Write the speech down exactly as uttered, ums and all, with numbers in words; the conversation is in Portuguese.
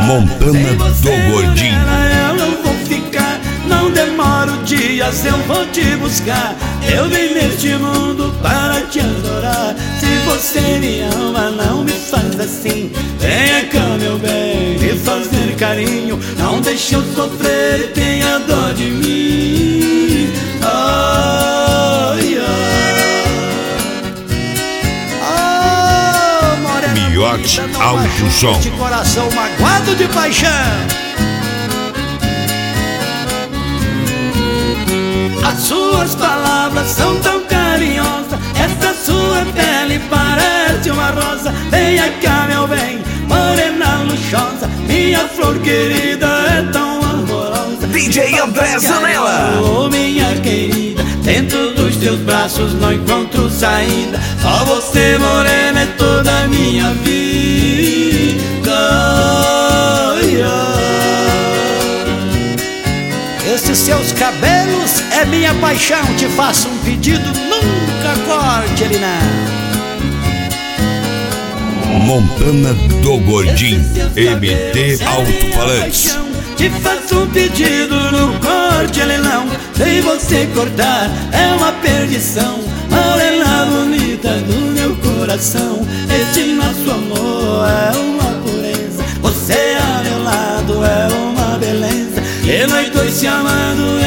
Montana do Gordinho. Eu não vou ficar, não demoro dias, eu vou te buscar. Eu vim neste mundo para te adorar. Se você me ama, não me faz assim. Venha cá, meu bem, me fazer carinho. Não deixe eu sofrer e tenha dó de mim. Ai, ai. Oh, morena Miote bonita, não Alto machuque Som. este coração magoado de paixão. As suas palavras são tão carinhosas, essa sua pele parece uma rosa. Venha cá, meu bem, morena luxuosa, minha flor querida é tão amorosa. D J André Zanella. Oh, minha querida, dentro dos teus braços não encontro saída. Só você, morena, é toda a minha vida. Ai, ai. Esses seus cabelos é minha paixão. Te faço um pedido, nunca corte ele não. Montana do Gordinho, M T Alto-Falantes. Te faço um pedido, não corte ele não. Se você cortar é uma perdição. Morena bonita do meu coração, este nosso amor é uma pureza. Você a meu lado é uma beleza, e nós dois se amando